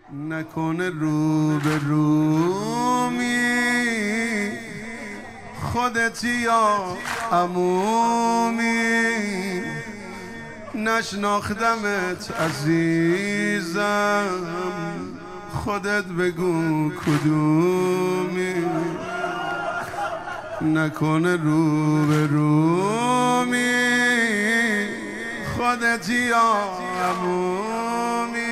نکنه رو به رومی خودتی یا عمومی نشناختمت عزیزم خودت بگو کدومی نکنه رو به رومی خودتی یا عمومی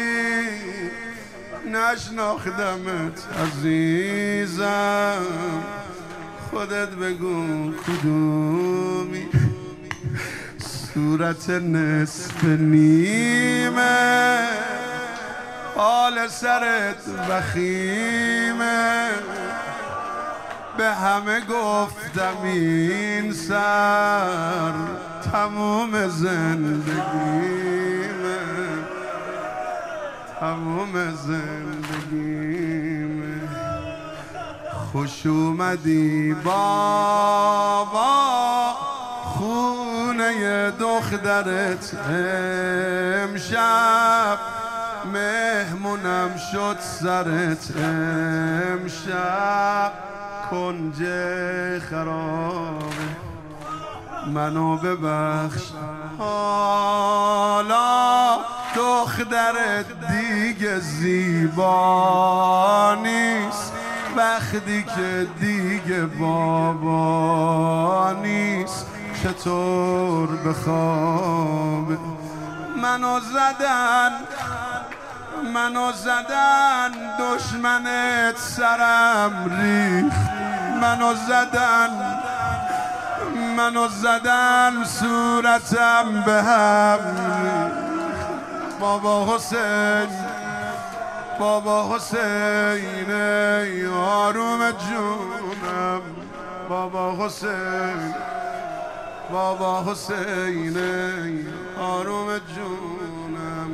نشناختمت عزیزم خودت بگو کدومی صورت نصف نیمه حال سرت وخیمه به همه گفتم این سر تموم زندگیمه تموم زندگیمه خوش اومدی بابا خونه دخترت امشب مهمونم شد سرت امشب کنج خرابه منو ببخش حالا دخترت دیگه زیبا نیست وقتی که دیگه بابا نیست چطور بخوابه منو زدن دشمنت سرم ریخت منو زدن صورتم به هم ریخت بابا حسین ای آروم جونم بابا حسین ای آروم جونم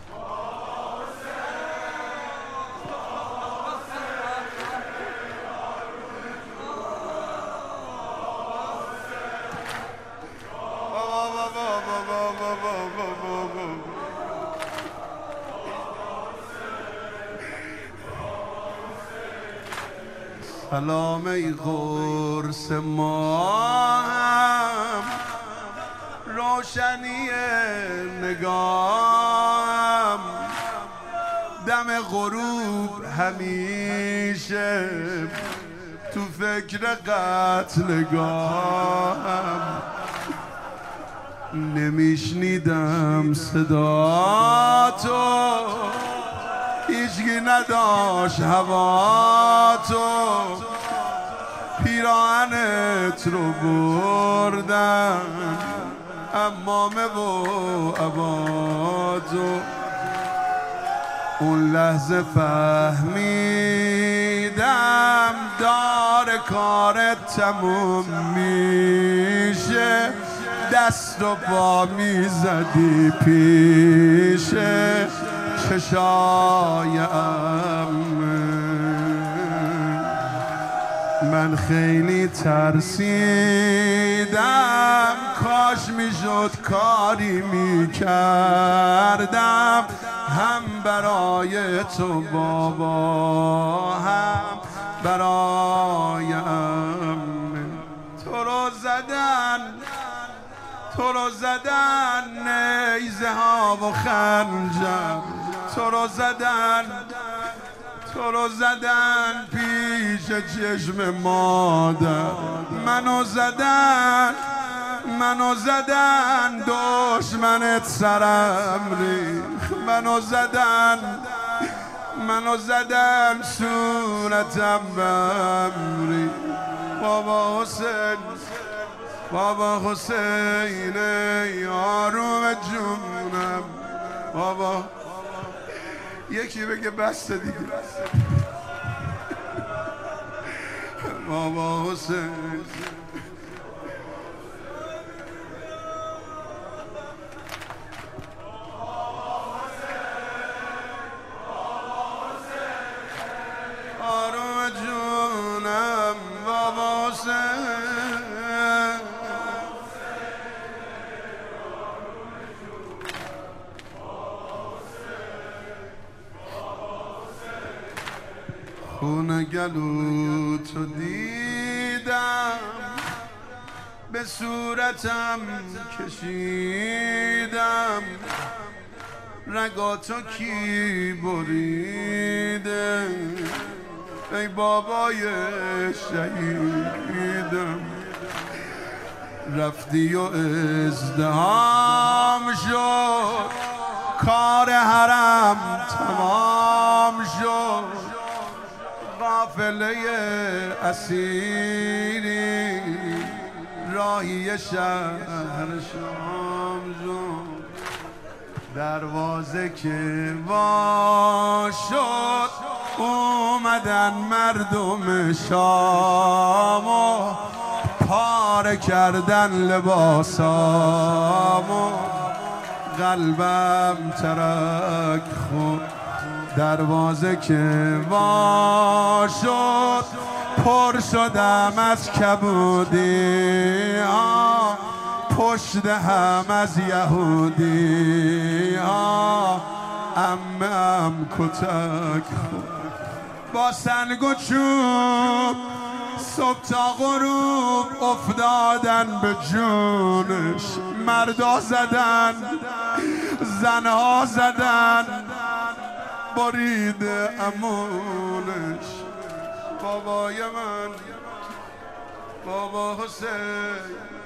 سلام ای قرص ماهم روشنی نگاهم دم غروب همیشه تو فکر قتلگاهم نمیشنیدم صدا تو هیچگی نداشت هوا تو پیراهنت رو بردن عمامه و عبادو اون لحظه فهمیدم دار کارت تموم میشه دست و پا میزدی پیش چشای من خیلی ترسیدم کاش میشد کاری میکردم هم برای تو بابا هم برای تو رو زدن نیزه ها و خنجر تو رو زدن پیش چشم مادر منو زدن دشمنت سرم ریخت منو زدن صورتم بهم ریخت بابا حسین ای آروم جونم بابا یکی بگه بس دیگه بابا حسین آروم جونم بابا حسین خون گلو تو دیدم به صورتم کشیدم رگاتو کی بریده ای بابای شهیدم رفتی و ازدحام شد کار حرم تمام شد قافله اسیری راهی شهر شام شد دروازه که وا شد اومدن مردم شام و پاره کردن لباسامو قلبم ترک خود دروازه که وا شد پر شدم از کبودی ها پشت هم از یهودی ها عمم کتک خود با سنگ و چوب صبح تا غروب افتادن به جونش مردا زدن زنها زدن برید امونش بابای من بابا حسین